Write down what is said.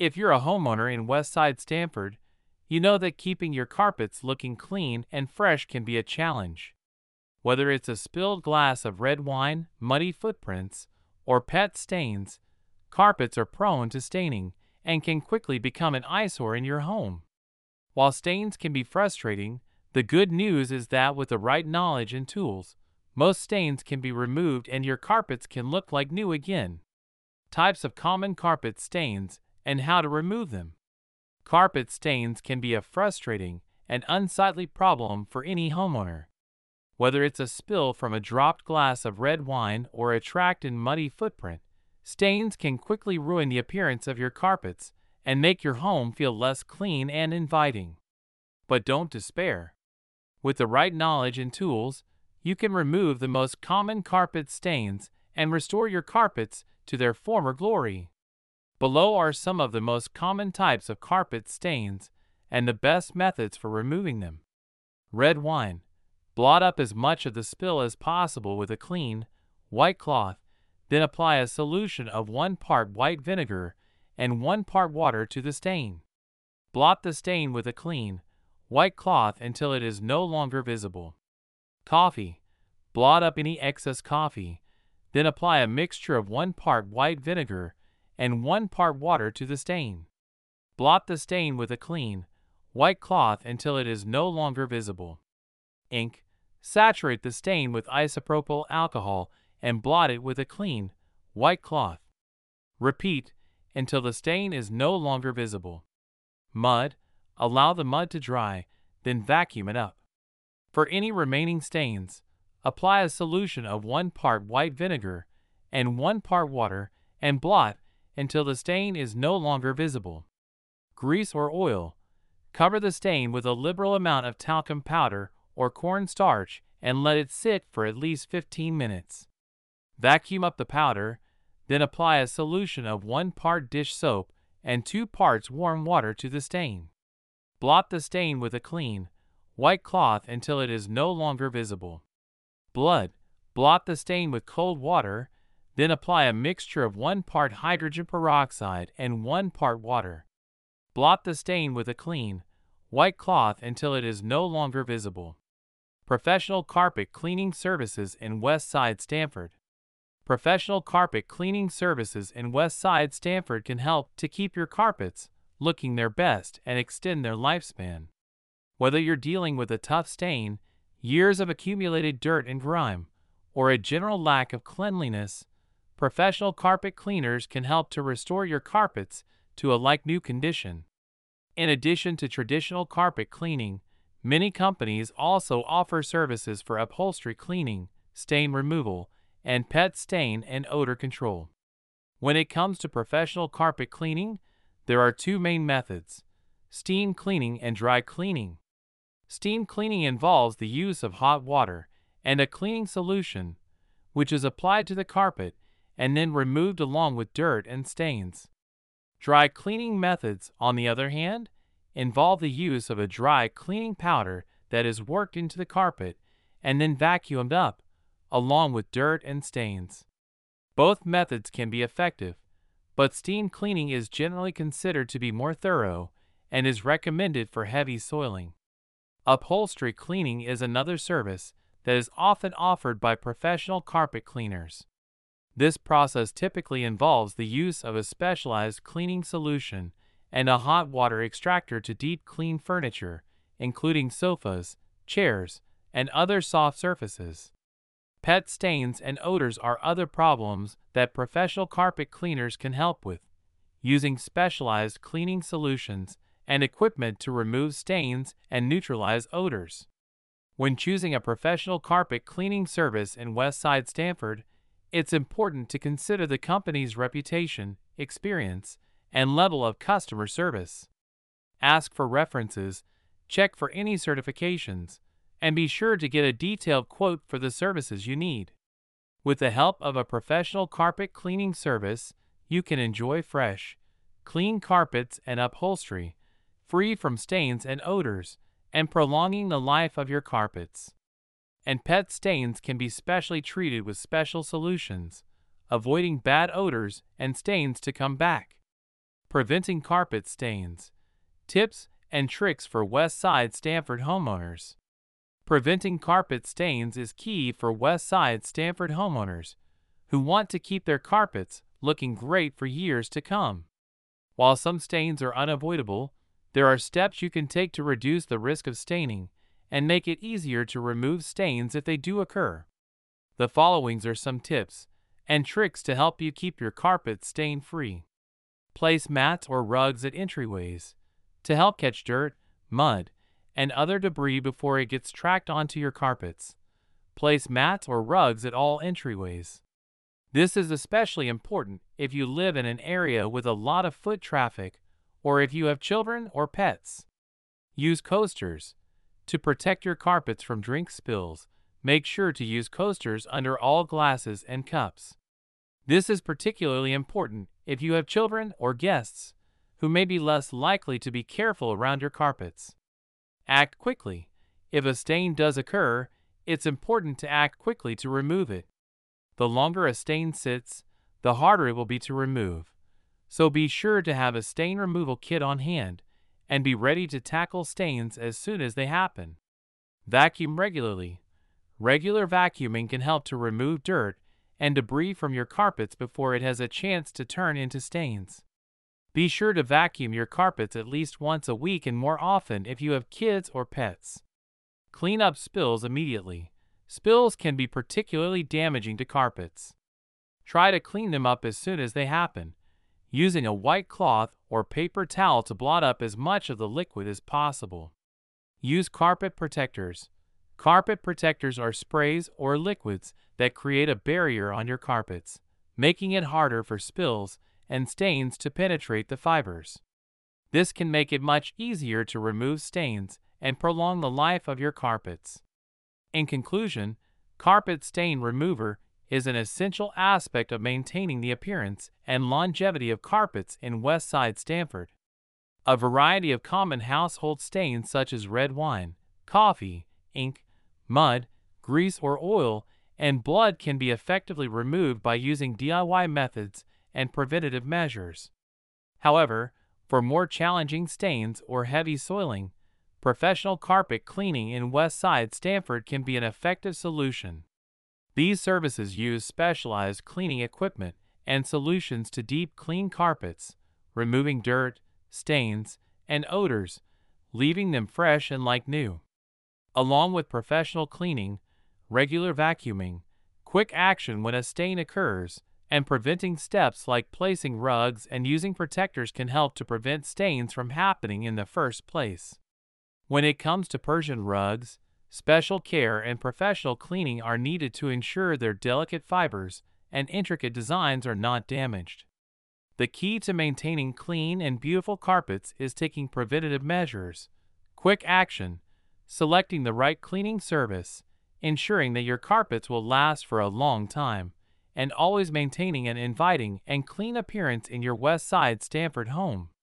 If you're a homeowner in Westside Stamford, you know that keeping your carpets looking clean and fresh can be a challenge. Whether it's a spilled glass of red wine, muddy footprints, or pet stains, carpets are prone to staining and can quickly become an eyesore in your home. While stains can be frustrating, the good news is that with the right knowledge and tools, most stains can be removed and your carpets can look like new again. Types of common carpet stains and how to remove them. Carpet stains can be a frustrating and unsightly problem for any homeowner. Whether it's a spill from a dropped glass of red wine or a tracked and muddy footprint, stains can quickly ruin the appearance of your carpets and make your home feel less clean and inviting. But don't despair. With the right knowledge and tools, you can remove the most common carpet stains and restore your carpets to their former glory. Below are some of the most common types of carpet stains and the best methods for removing them. Red wine. Blot up as much of the spill as possible with a clean, white cloth, then apply a solution of 1 part white vinegar and 1 part water to the stain. Blot the stain with a clean, white cloth until it is no longer visible. Coffee. Blot up any excess coffee, then apply a mixture of 1 part white vinegar and 1 part water to the stain. Blot the stain with a clean, white cloth until it is no longer visible. Ink. Saturate the stain with isopropyl alcohol and blot it with a clean, white cloth. Repeat until the stain is no longer visible. Mud. Allow the mud to dry, then vacuum it up. For any remaining stains, apply a solution of 1 part white vinegar and 1 part water and blot until the stain is no longer visible. Grease or oil. Cover the stain with a liberal amount of talcum powder or cornstarch and let it sit for at least 15 minutes. Vacuum up the powder, then apply a solution of 1 part dish soap and 2 parts warm water to the stain. Blot the stain with a clean, white cloth until it is no longer visible. Blood. Blot the stain with cold water, then apply a mixture of 1 part hydrogen peroxide and 1 part water. Blot the stain with a clean, white cloth until it is no longer visible. Professional Carpet Cleaning Services in Westside Stamford. Professional carpet cleaning services in Westside Stamford can help to keep your carpets looking their best and extend their lifespan. Whether you're dealing with a tough stain, years of accumulated dirt and grime, or a general lack of cleanliness, professional carpet cleaners can help to restore your carpets to a like-new condition. In addition to traditional carpet cleaning, many companies also offer services for upholstery cleaning, stain removal, and pet stain and odor control. When it comes to professional carpet cleaning, there are 2 main methods: steam cleaning and dry cleaning. Steam cleaning involves the use of hot water and a cleaning solution, which is applied to the carpet and then removed along with dirt and stains. Dry cleaning methods, on the other hand, involve the use of a dry cleaning powder that is worked into the carpet and then vacuumed up, along with dirt and stains. Both methods can be effective, but steam cleaning is generally considered to be more thorough and is recommended for heavy soiling. Upholstery cleaning is another service that is often offered by professional carpet cleaners. This process typically involves the use of a specialized cleaning solution and a hot water extractor to deep clean furniture, including sofas, chairs, and other soft surfaces. Pet stains and odors are other problems that professional carpet cleaners can help with, using specialized cleaning solutions and equipment to remove stains and neutralize odors. When choosing a professional carpet cleaning service in Westside Stamford, it's important to consider the company's reputation, experience, and level of customer service. Ask for references, check for any certifications, and be sure to get a detailed quote for the services you need. With the help of a professional carpet cleaning service, you can enjoy fresh, clean carpets and upholstery, free from stains and odors, and prolonging the life of your carpets. And pet stains can be specially treated with special solutions, avoiding bad odors and stains to come back. Preventing carpet stains. Tips and tricks for West Side Stamford homeowners. Preventing carpet stains is key for West Side Stamford homeowners who want to keep their carpets looking great for years to come. While some stains are unavoidable, there are steps you can take to reduce the risk of staining and make it easier to remove stains if they do occur. The following are some tips and tricks to help you keep your carpet stain-free. Place mats or rugs at entryways to help catch dirt, mud, and other debris before it gets tracked onto your carpets. Place mats or rugs at all entryways. This is especially important if you live in an area with a lot of foot traffic or if you have children or pets. Use coasters. To protect your carpets from drink spills, make sure to use coasters under all glasses and cups. This is particularly important if you have children or guests who may be less likely to be careful around your carpets. Act quickly. If a stain does occur, it's important to act quickly to remove it. The longer a stain sits, the harder it will be to remove. So be sure to have a stain removal kit on hand and be ready to tackle stains as soon as they happen. Vacuum regularly. Regular vacuuming can help to remove dirt and debris from your carpets before it has a chance to turn into stains. Be sure to vacuum your carpets at least once a week and more often if you have kids or pets. Clean up spills immediately. Spills can be particularly damaging to carpets. Try to clean them up as soon as they happen, using a white cloth or paper towel to blot up as much of the liquid as possible. Use carpet protectors. Carpet protectors are sprays or liquids that create a barrier on your carpets, making it harder for spills and stains to penetrate the fibers. This can make it much easier to remove stains and prolong the life of your carpets. In conclusion, carpet stain remover is an essential aspect of maintaining the appearance and longevity of carpets in West Side Stamford. A variety of common household stains such as red wine, coffee, ink, mud, grease or oil, and blood can be effectively removed by using DIY methods and preventative measures. However, for more challenging stains or heavy soiling, professional carpet cleaning in West Side Stamford can be an effective solution. These services use specialized cleaning equipment and solutions to deep clean carpets, removing dirt, stains, and odors, leaving them fresh and like new. Along with professional cleaning, regular vacuuming, quick action when a stain occurs, and preventing steps like placing rugs and using protectors can help to prevent stains from happening in the first place. When it comes to Persian rugs, special care and professional cleaning are needed to ensure their delicate fibers and intricate designs are not damaged. The key to maintaining clean and beautiful carpets is taking preventative measures, quick action, selecting the right cleaning service, ensuring that your carpets will last for a long time, and always maintaining an inviting and clean appearance in your West Side Stamford home.